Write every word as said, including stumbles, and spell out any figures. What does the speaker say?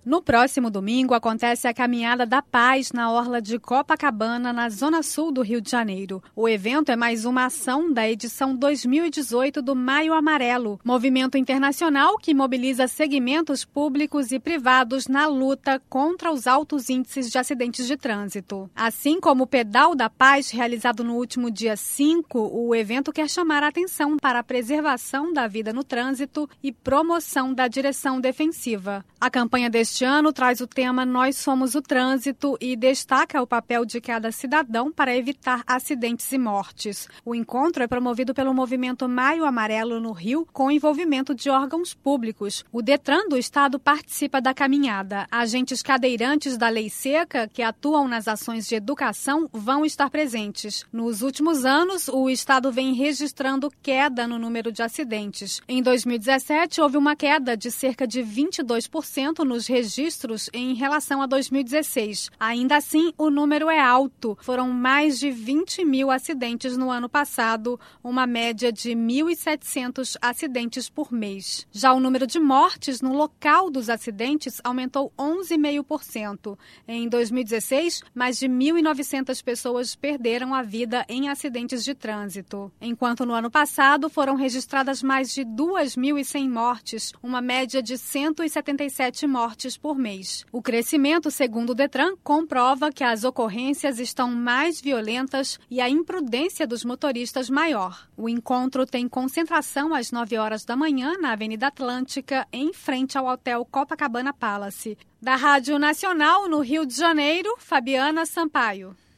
No próximo domingo acontece a Caminhada da Paz na orla de Copacabana, na zona sul do Rio de Janeiro. O evento é mais uma ação da edição dois mil e dezoito do Maio Amarelo, movimento internacional que mobiliza segmentos públicos e privados na luta contra os altos índices de acidentes de trânsito. Assim como o Pedal da Paz, realizado no último dia cinco, o evento quer chamar a atenção para a preservação da vida no trânsito e promoção da direção defensiva. A campanha deste Este ano traz o tema Nós Somos o Trânsito e destaca o papel de cada cidadão para evitar acidentes e mortes. O encontro é promovido pelo movimento Maio Amarelo no Rio, com envolvimento de órgãos públicos. O Detran do Estado participa da caminhada. Agentes cadeirantes da Lei Seca, que atuam nas ações de educação, vão estar presentes. Nos últimos anos, o Estado vem registrando queda no número de acidentes. Em dois mil e dezessete, houve uma queda de cerca de vinte e dois por cento nos registros registros em relação a dois mil e dezesseis. Ainda assim, o número é alto. Foram mais de vinte mil acidentes no ano passado, uma média de mil e setecentos acidentes por mês. Já o número de mortes no local dos acidentes aumentou onze vírgula cinco por cento. Em dois mil e dezesseis, mais de mil e novecentas pessoas perderam a vida em acidentes de trânsito. Enquanto no ano passado foram registradas mais de duas mil e cem mortes, uma média de cento e setenta e sete mortes por mês. O crescimento, segundo o Detran, comprova que as ocorrências estão mais violentas e a imprudência dos motoristas maior. O encontro tem concentração às nove horas da manhã na Avenida Atlântica, em frente ao Hotel Copacabana Palace. Da Rádio Nacional, no Rio de Janeiro, Fabiana Sampaio.